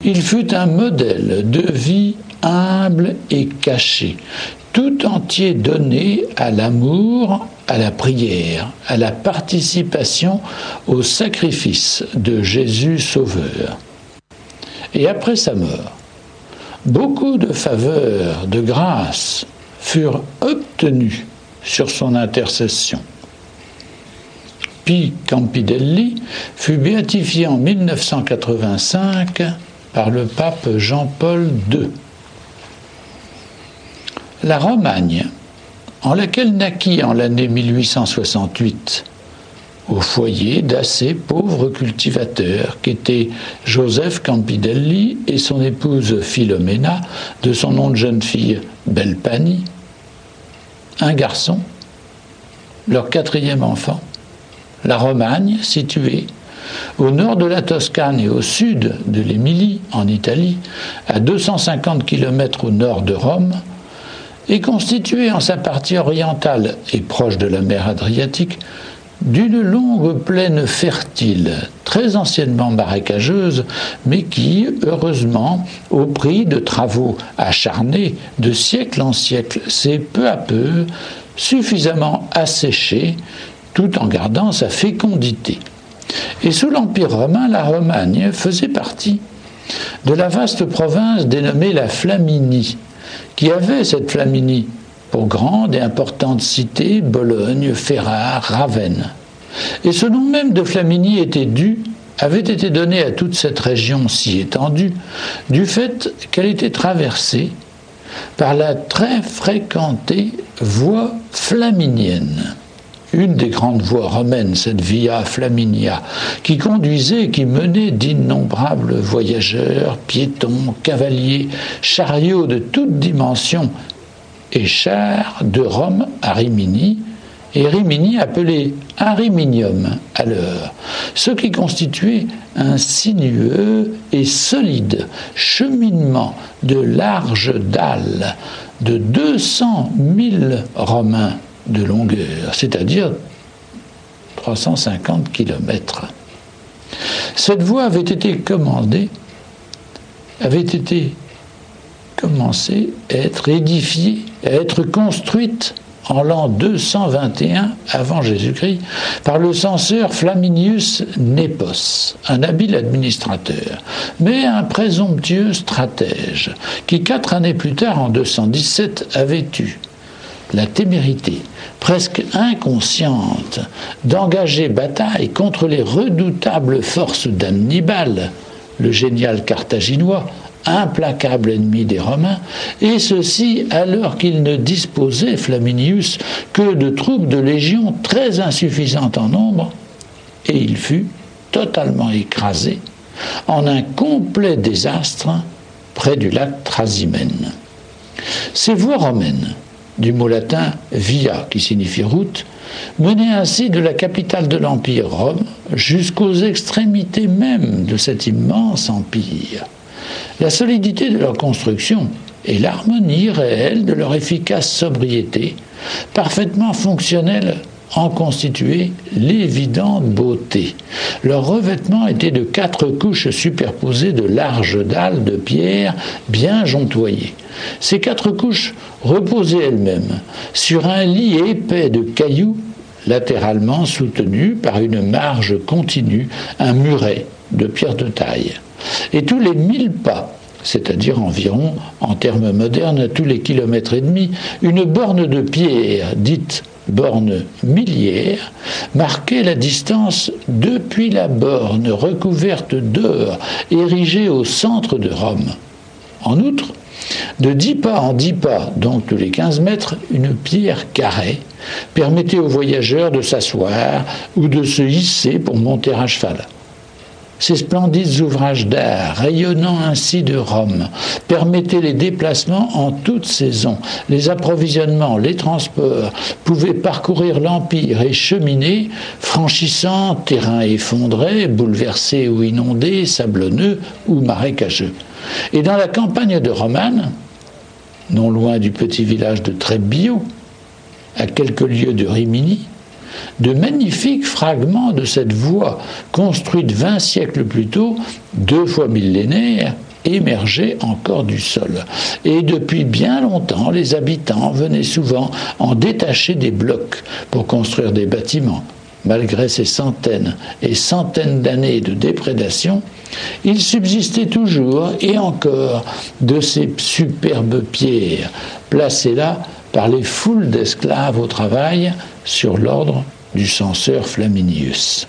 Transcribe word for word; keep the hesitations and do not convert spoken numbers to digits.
Il fut un modèle de vie humble et caché, tout entier donné à l'amour, à la prière, à la participation au sacrifice de Jésus Sauveur. Et après sa mort, beaucoup de faveurs, de grâces furent obtenues sur son intercession. Pie Campidelli fut béatifié en mille neuf cent quatre-vingt-cinq par le pape Jean-Paul deux. La Romagne, en laquelle naquit en l'année mille huit cent soixante-huit, au foyer d'assez pauvres cultivateurs qu'étaient Joseph Campidelli et son épouse Philomena, de son nom de jeune fille Belpani, un garçon, leur quatrième enfant. La Romagne, située au nord de la Toscane et au sud de l'Émilie, en Italie, à deux cent cinquante kilomètres au nord de Rome, est constituée en sa partie orientale et proche de la mer Adriatique d'une longue plaine fertile, très anciennement marécageuse, mais qui, heureusement, au prix de travaux acharnés de siècle en siècle, s'est peu à peu suffisamment asséchée, tout en gardant sa fécondité. Et sous l'Empire romain, la Romagne faisait partie de la vaste province dénommée la Flaminie, qui avait cette Flaminie pour grande et importante cité Bologne, Ferrare, Ravenne. Et ce nom même de Flaminie était dû, avait été donné à toute cette région si étendue, du fait qu'elle était traversée par la très fréquentée voie flaminienne. Une des grandes voies romaines, cette Via Flaminia, qui conduisait et qui menait d'innombrables voyageurs, piétons, cavaliers, chariots de toutes dimensions et chars de Rome à Rimini, et Rimini appelé Ariminium alors, ce qui constituait un sinueux et solide cheminement de larges dalles de deux cent mille Romains de longueur, c'est-à-dire trois cent cinquante kilomètres. Cette voie avait été commandée, avait été commencée à être édifiée, à être construite en l'an deux cent vingt et un avant Jésus-Christ par le censeur Flaminius Nepos, un habile administrateur, mais un présomptueux stratège, qui quatre années plus tard, en deux cent dix-sept, avait eu la témérité presque inconsciente d'engager bataille contre les redoutables forces d'Hannibal, le génial carthaginois, implacable ennemi des Romains, et ceci alors qu'il ne disposait, Flaminius, que de troupes de légion très insuffisantes en nombre, et il fut totalement écrasé en un complet désastre près du lac Trasimène. Ces voies romaines, du mot latin via, qui signifie route, menait ainsi de la capitale de l'Empire, Rome, jusqu'aux extrémités même de cet immense empire. La solidité de leur construction et l'harmonie réelle de leur efficace sobriété, parfaitement fonctionnelle, en constituaient l'évidente beauté. Leur revêtement était de quatre couches superposées de larges dalles de pierre bien jontoyées. Ces quatre couches reposaient elles-mêmes sur un lit épais de cailloux, latéralement soutenu par une marge continue, un muret de pierre de taille. Et tous les mille pas, c'est-à-dire environ, en termes modernes, tous les kilomètres et demi, une borne de pierre, dite borne milliaire, marquait la distance depuis la borne recouverte d'or, érigée au centre de Rome. En outre, de dix pas en dix pas, donc tous les quinze mètres, une pierre carrée permettait aux voyageurs de s'asseoir ou de se hisser pour monter à cheval. Ces splendides ouvrages d'art, rayonnant ainsi de Rome, permettaient les déplacements en toute saison. Les approvisionnements, les transports pouvaient parcourir l'Empire et cheminer, franchissant terrains effondrés, bouleversés ou inondés, sablonneux ou marécageux. Et dans la campagne de Romane, non loin du petit village de Trebbio, à quelques lieues de Rimini, de magnifiques fragments de cette voie, construite vingt siècles plus tôt, deux fois millénaire, émergeait encore du sol. Et depuis bien longtemps, les habitants venaient souvent en détacher des blocs pour construire des bâtiments. Malgré ces centaines et centaines d'années de déprédation, il subsistait toujours et encore de ces superbes pierres, placées là par les foules d'esclaves au travail sur l'ordre du censeur Flaminius.